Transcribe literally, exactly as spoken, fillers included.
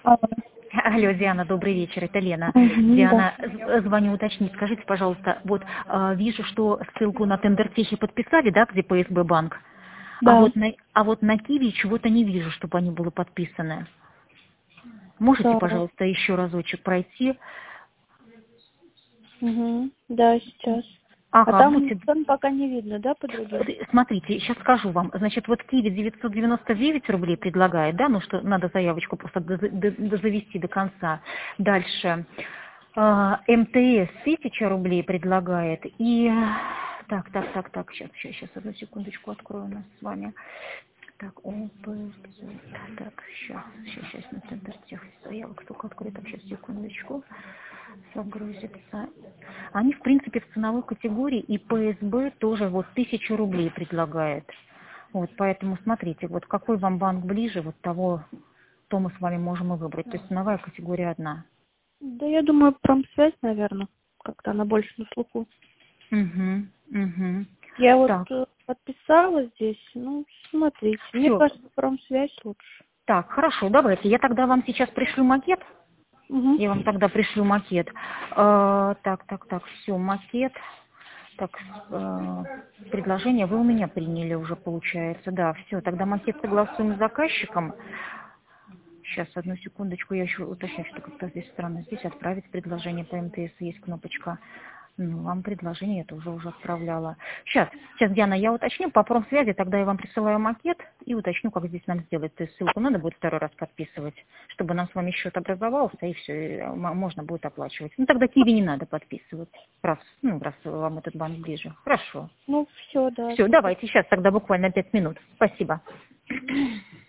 Алло. Алло, Диана, добрый вечер, это Лена. Мгм, да. Диана, з- звоню уточнить, скажите, пожалуйста, вот э, вижу, что ссылку на Тендертехи подписали, да, где П С Б банк, а Да. вот на, а вот на Киви чего-то не вижу, чтобы они были подписаны. Можете, Так. пожалуйста, еще разочек пройти? Угу. Да, сейчас. А Ага, там будьте... цен пока не видно, да, по другим? э, Смотрите, сейчас скажу вам. Значит, вот Киви девятьсот девяносто девять рублей предлагает, да, ну что надо заявочку просто доза- д- дозавести до конца. Дальше. А, М Т С тысяча рублей предлагает. И так, так, так, так, сейчас, сейчас, сейчас, одну секундочку открою у нас с вами. Так, О П, так, сейчас, сейчас, сейчас, на Тендертех заявок только открою, так, сейчас, секундочку, загрузится. Они, в принципе, в ценовой категории и П С Б тоже вот тысячу рублей предлагает. Вот, поэтому смотрите, вот какой вам банк ближе, вот того, то мы с вами можем и выбрать. То есть ценовая категория одна. Да, я думаю, промсвязь, наверное. Как-то она больше на слуху. Угу, угу. Я вот Так, э, подписала здесь. Ну, смотрите. Мне все. кажется, промсвязь лучше. Так, хорошо, давайте. Я тогда вам сейчас пришлю макет. Угу. Я вам тогда пришлю макет. Э, так, так, так, все, макет. Так, э, предложение вы у меня приняли уже, получается. Да, все, тогда макет согласуем с заказчиком. Сейчас, одну секундочку, я еще уточню, что как-то здесь странно. Здесь отправить предложение по М Т С, есть кнопочка. Ну, вам предложение это уже уже отправляла. Сейчас, сейчас, Диана, я уточню по промсвязи, тогда я вам присылаю макет и уточню, как здесь нам сделать. То есть ссылку надо будет второй раз подписывать, чтобы нам с вами счет образовался, и все, можно будет оплачивать. Ну, тогда Киви не надо подписывать, раз, ну, раз вам этот банк ближе. Хорошо. Ну, все, да, Все, супер. давайте, сейчас тогда буквально пять минут. Спасибо.